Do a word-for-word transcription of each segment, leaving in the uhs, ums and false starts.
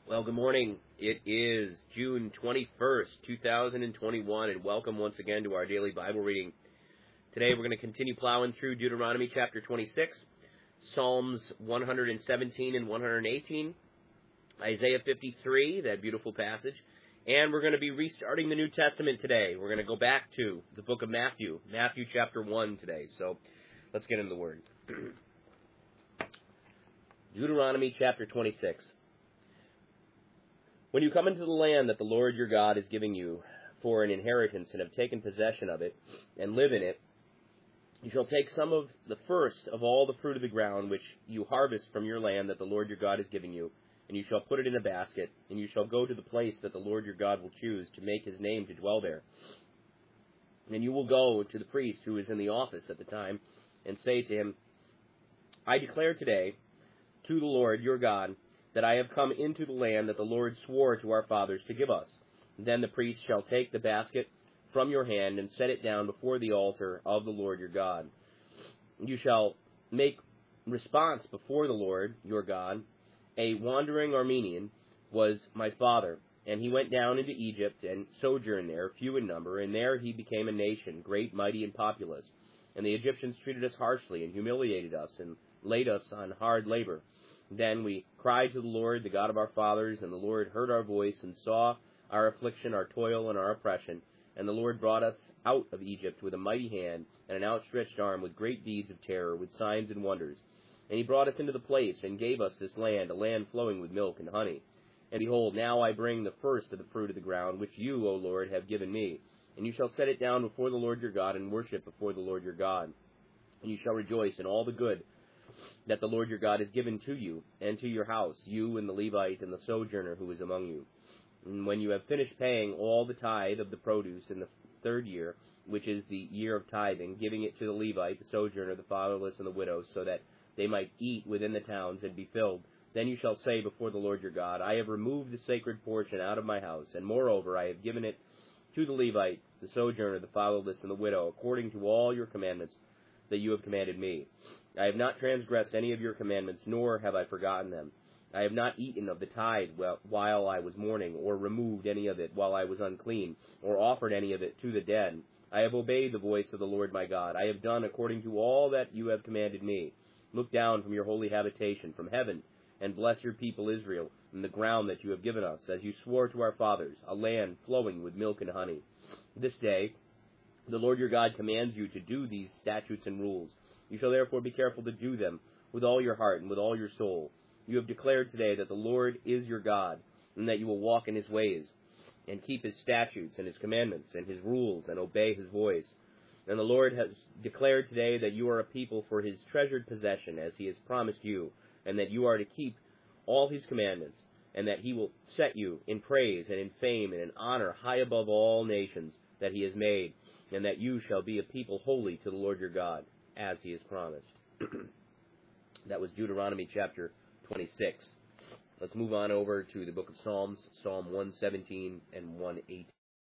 Well, good morning. It is June twenty-first, two thousand twenty-one, and welcome once again to our daily Bible reading. Today we're going to continue plowing through Deuteronomy chapter twenty-six, Psalms one hundred seventeen and one hundred eighteen, Isaiah fifty-three, that beautiful passage, and we're going to be restarting the New Testament today. We're going to go back to the book of Matthew, Matthew chapter one today. So let's get into the Word. Deuteronomy chapter twenty-six. When you come into the land that the Lord your God is giving you for an inheritance and have taken possession of it and live in it, you shall take some of the first of all the fruit of the ground which you harvest from your land that the Lord your God is giving you, and you shall put it in a basket, and you shall go to the place that the Lord your God will choose to make his name to dwell there. And you will go to the priest who is in the office at the time and say to him, I declare today to the Lord your God that I have come into the land that the Lord swore to our fathers to give us. Then the priest shall take the basket from your hand and set it down before the altar of the Lord your God. You shall make response before the Lord your God. A wandering Armenian was my father, and he went down into Egypt and sojourned there, few in number, and there he became a nation, great, mighty, and populous. And the Egyptians treated us harshly and humiliated us and laid us on hard labor. Then we cried to the Lord, the God of our fathers, and the Lord heard our voice and saw our affliction, our toil, and our oppression. And the Lord brought us out of Egypt with a mighty hand and an outstretched arm, with great deeds of terror, with signs and wonders. And he brought us into the place and gave us this land, a land flowing with milk and honey. And behold, now I bring the first of the fruit of the ground, which you, O Lord, have given me. And you shall set it down before the Lord your God, and worship before the Lord your God. And you shall rejoice in all the good that the Lord your God has given to you and to your house, you and the Levite and the sojourner who is among you. And when you have finished paying all the tithe of the produce in the third year, which is the year of tithing, giving it to the Levite, the sojourner, the fatherless, and the widow, so that they might eat within the towns and be filled, then you shall say before the Lord your God, I have removed the sacred portion out of my house, and moreover I have given it to the Levite, the sojourner, the fatherless, and the widow, according to all your commandments that you have commanded me. I have not transgressed any of your commandments, nor have I forgotten them. I have not eaten of the tithe while I was mourning, or removed any of it while I was unclean, or offered any of it to the dead. I have obeyed the voice of the Lord my God. I have done according to all that you have commanded me. Look down from your holy habitation, from heaven, and bless your people Israel, and the ground that you have given us, as you swore to our fathers, a land flowing with milk and honey. This day the Lord your God commands you to do these statutes and rules. You shall therefore be careful to do them with all your heart and with all your soul. You have declared today that the Lord is your God, and that you will walk in his ways, and keep his statutes and his commandments and his rules, and obey his voice. And the Lord has declared today that you are a people for his treasured possession, as he has promised you, and that you are to keep all his commandments, and that he will set you in praise and in fame and in honor high above all nations that he has made, and that you shall be a people holy to the Lord your God, as he has promised. That was Deuteronomy chapter twenty-six. Let's move on over to the book of Psalms, Psalm one seventeen and one eighteen.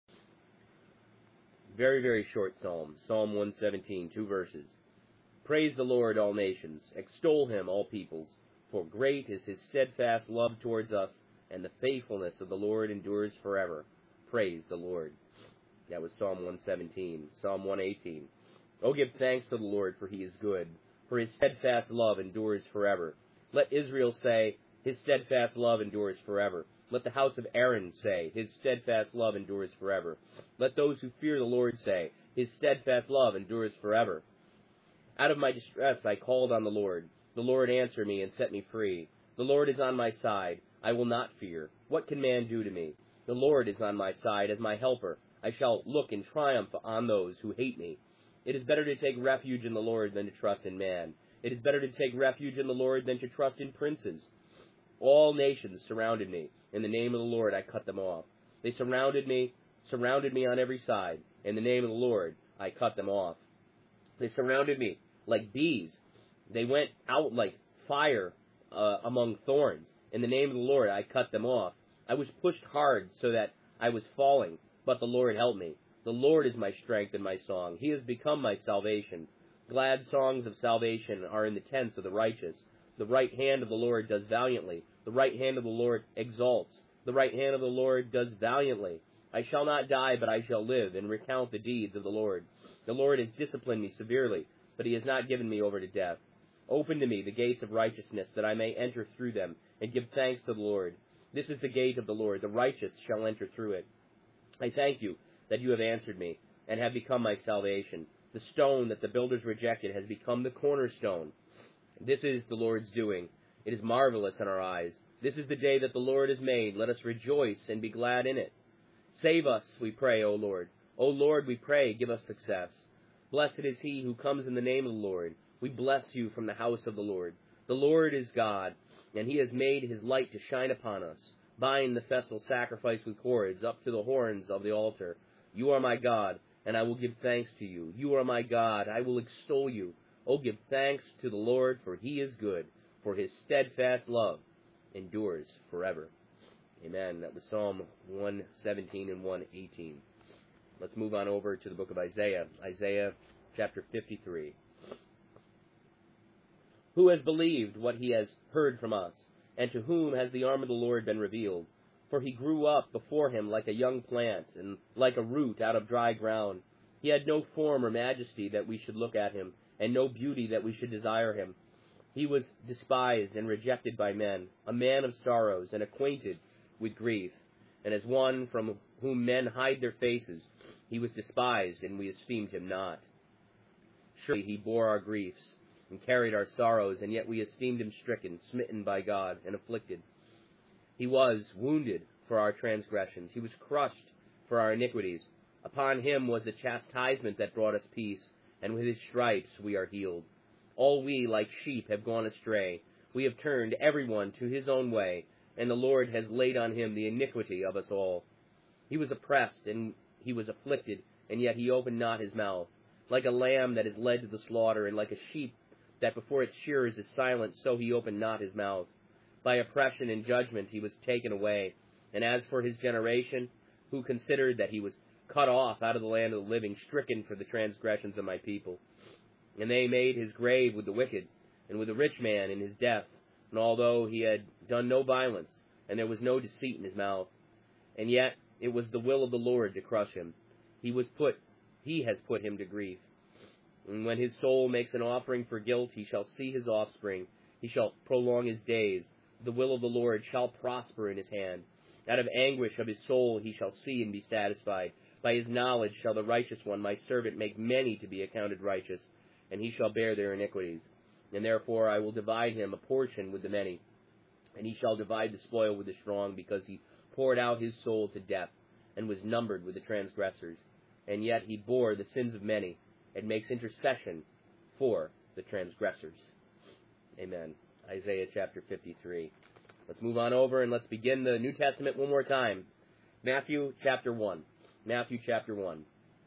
Very, very short psalm, Psalm one seventeen, two verses. Praise the Lord, all nations. Extol him, all peoples. For great is his steadfast love towards us, and the faithfulness of the Lord endures forever. Praise the Lord. That was Psalm one seventeen. Psalm one eighteen. Oh, give thanks to the Lord, for he is good, for his steadfast love endures forever. Let Israel say, his steadfast love endures forever. Let the house of Aaron say, his steadfast love endures forever. Let those who fear the Lord say, his steadfast love endures forever. Out of my distress I called on the Lord. The Lord answered me and set me free. The Lord is on my side. I will not fear. What can man do to me? The Lord is on my side as my helper. I shall look in triumph on those who hate me. It is better to take refuge in the Lord than to trust in man. It is better to take refuge in the Lord than to trust in princes. All nations surrounded me. In the name of the Lord I cut them off. They surrounded me, surrounded me on every side. In the name of the Lord I cut them off. They surrounded me like bees. They went out like fire uh, among thorns. In the name of the Lord I cut them off. I was pushed hard so that I was falling, but the Lord helped me. The Lord is my strength and my song. He has become my salvation. Glad songs of salvation are in the tents of the righteous. The right hand of the Lord does valiantly. The right hand of the Lord exalts. The right hand of the Lord does valiantly. I shall not die, but I shall live, and recount the deeds of the Lord. The Lord has disciplined me severely, but he has not given me over to death. Open to me the gates of righteousness, that I may enter through them, and give thanks to the Lord. This is the gate of the Lord. The righteous shall enter through it. I thank you that you have answered me, and have become my salvation. The stone that the builders rejected has become the cornerstone. This is the Lord's doing. It is marvelous in our eyes. This is the day that the Lord has made. Let us rejoice and be glad in it. Save us, we pray, O Lord. O Lord, we pray, give us success. Blessed is he who comes in the name of the Lord. We bless you from the house of the Lord. The Lord is God, and he has made his light to shine upon us. Bind the festal sacrifice with cords up to the horns of the altar. You are my God, and I will give thanks to you. You are my God, I will extol you. O give thanks to the Lord, for he is good, for his steadfast love endures forever. Amen. That was Psalm one seventeen and one eighteen. Let's move on over to the book of Isaiah. Isaiah chapter fifty-three. Who has believed what he has heard from us? And to whom has the arm of the Lord been revealed? For he grew up before him like a young plant, and like a root out of dry ground. He had no form or majesty that we should look at him, and no beauty that we should desire him. He was despised and rejected by men, a man of sorrows, and acquainted with grief. And as one from whom men hide their faces, he was despised, and we esteemed him not. Surely he bore our griefs, and carried our sorrows, and yet we esteemed him stricken, smitten by God, and afflicted. He was wounded for our transgressions. He was crushed for our iniquities. Upon him was the chastisement that brought us peace, and with his stripes we are healed. All we, like sheep, have gone astray. We have turned every one to his own way, and the Lord has laid on him the iniquity of us all. He was oppressed, and he was afflicted, and yet he opened not his mouth. Like a lamb that is led to the slaughter, and like a sheep that before its shearers is silent, so he opened not his mouth. By oppression and judgment he was taken away. And as for his generation, who considered that he was cut off out of the land of the living, stricken for the transgressions of my people. And they made his grave with the wicked, and with the rich man in his death, and although he had done no violence, and there was no deceit in his mouth, and yet it was the will of the Lord to crush him. He was put, he has put him to grief. And when his soul makes an offering for guilt, he shall see his offspring. He shall prolong his days. The will of the Lord shall prosper in his hand. Out of anguish of his soul he shall see and be satisfied. By his knowledge shall the righteous one, my servant, make many to be accounted righteous, and he shall bear their iniquities. And therefore I will divide him a portion with the many, and he shall divide the spoil with the strong, because he poured out his soul to death, and was numbered with the transgressors. And yet he bore the sins of many, and makes intercession for the transgressors. Amen. Isaiah chapter fifty-three. Let's move on over and let's begin the New Testament one more time. Matthew chapter one. Matthew chapter one.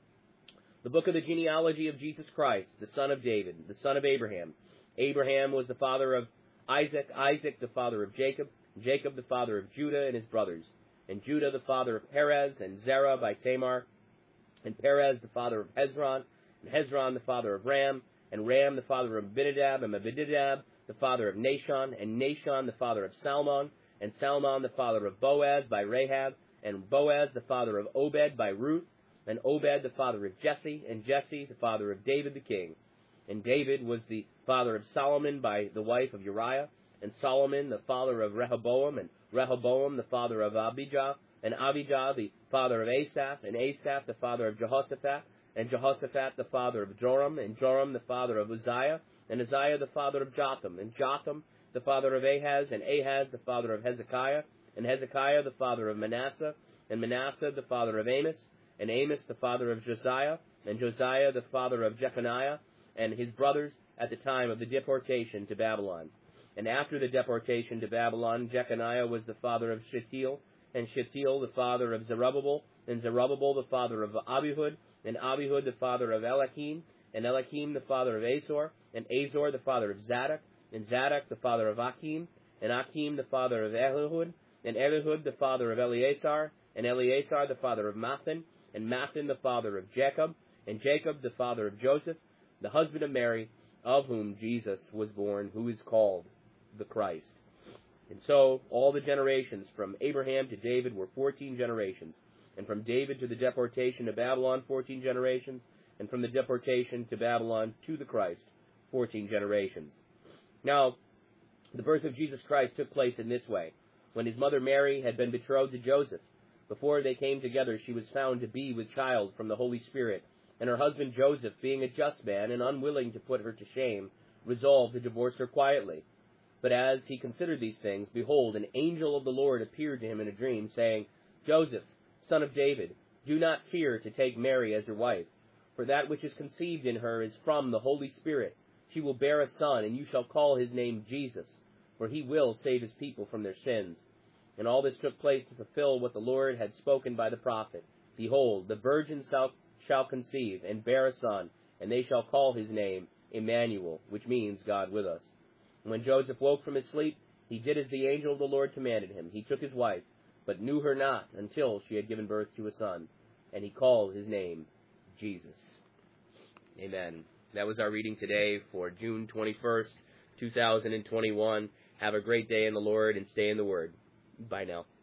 The book of the genealogy of Jesus Christ, the son of David, the son of Abraham. Abraham was the father of Isaac, Isaac the father of Jacob, Jacob the father of Judah and his brothers, and Judah the father of Perez, and Zerah by Tamar, and Perez the father of Hezron, and Hezron the father of Ram, and Ram the father of Abinadab, and Abinadab the father of Nashon, and Nashon the father of Salmon, and Salmon the father of Boaz by Rahab, and Boaz the father of Obed by Ruth, and Obed the father of Jesse, and Jesse the father of David the king. And David was the father of Solomon by the wife of Uriah, and Solomon the father of Rehoboam, and Rehoboam the father of Abijah, and Abijah the father of Asaph, and Asaph the father of Jehoshaphat, and Jehoshaphat the father of Joram, and Joram the father of Uzziah, and Uzziah the father of Jotham, and Jotham the father of Ahaz, and Ahaz the father of Hezekiah, and Hezekiah the father of Manasseh, and Manasseh the father of Amos, and Amos the father of Josiah, and Josiah the father of Jeconiah, and his brothers at the time of the deportation to Babylon. And after the deportation to Babylon, Jeconiah was the father of Shealtiel, and Shealtiel the father of Zerubbabel, and Zerubbabel the father of Abihud, and Abihud the father of Eliakim, and Eliakim the father of Azor, and Azor the father of Zadok, and Zadok the father of Achim, and Achim the father of Elihud, and Elihud the father of Eleazar, and Eleazar the father of Mathan, and Mathan the father of Jacob, and Jacob the father of Joseph, the husband of Mary, of whom Jesus was born, who is called the Christ. And so all the generations from Abraham to David were fourteen generations, and from David to the deportation to Babylon, fourteen generations, and from the deportation to Babylon to the Christ, fourteen generations. Now, the birth of Jesus Christ took place in this way. When his mother Mary had been betrothed to Joseph, before they came together, she was found to be with child from the Holy Spirit, and her husband Joseph, being a just man and unwilling to put her to shame, resolved to divorce her quietly. But as he considered these things, behold, an angel of the Lord appeared to him in a dream, saying, Joseph, son of David, do not fear to take Mary as your wife, for that which is conceived in her is from the Holy Spirit. She will bear a son, and you shall call his name Jesus, for he will save his people from their sins. And all this took place to fulfill what the Lord had spoken by the prophet. Behold, the virgin shall, shall conceive, and bear a son, and they shall call his name Emmanuel, which means God with us. And when Joseph woke from his sleep, he did as the angel of the Lord commanded him. He took his wife, but knew her not until she had given birth to a son, and he called his name Jesus. Amen. That was our reading today for June twenty-first, two thousand twenty-one. Have a great day in the Lord and stay in the Word. Bye now.